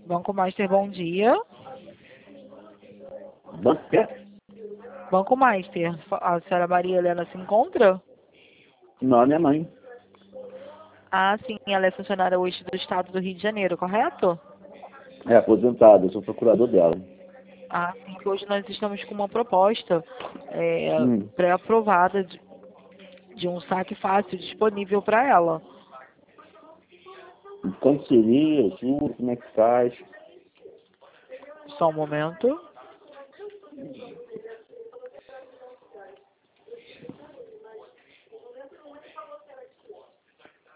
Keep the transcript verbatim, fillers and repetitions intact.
Banco Master, bom dia. Banco quê? Banco Master, a senhora Maria Helena se encontra? Não, minha mãe. Ah, sim, ela é funcionária hoje do estado do Rio de Janeiro, correto? É aposentada, eu sou procurador dela. Ah, sim, que hoje nós estamos com uma proposta é, Hum. pré-aprovada de, de um saque fácil disponível para ela. Quanto seria, juro, como é que faz? Só um momento.